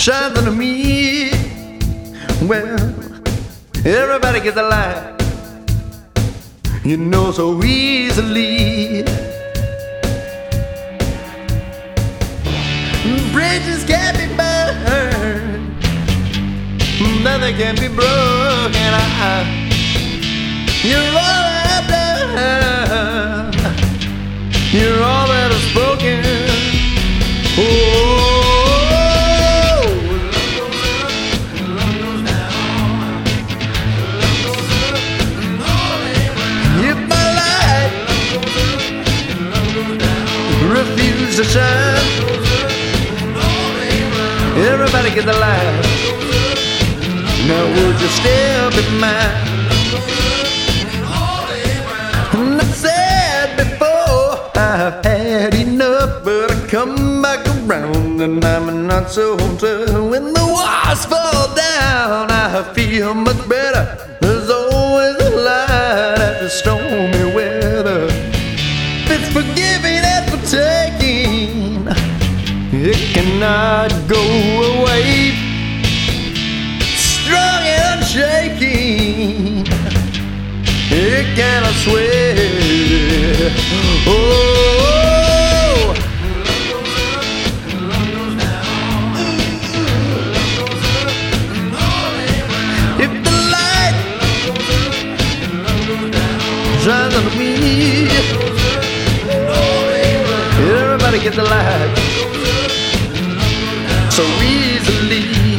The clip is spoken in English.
shines on me. Well, everybody gets a light, you know, so easily. Bridges can't be burned, nothing can be broken. You're all I've done, you're all that I've spoken. Oh, if my light refuse to shine, everybody get the light. Now would you still be mine? And I said before, I've had enough, but I come back around and I'm not so tough. When the walls fall down, I feel much better. There's always a light after stormy weather. It's forgiving and for taking, it cannot go away. Strong and unshaking, it cannot sway. Oh, if the light shines on me, everybody get the light so easily.